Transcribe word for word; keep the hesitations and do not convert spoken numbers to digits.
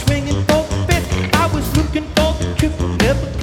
swinging for the fifth. I was looking for the truth, never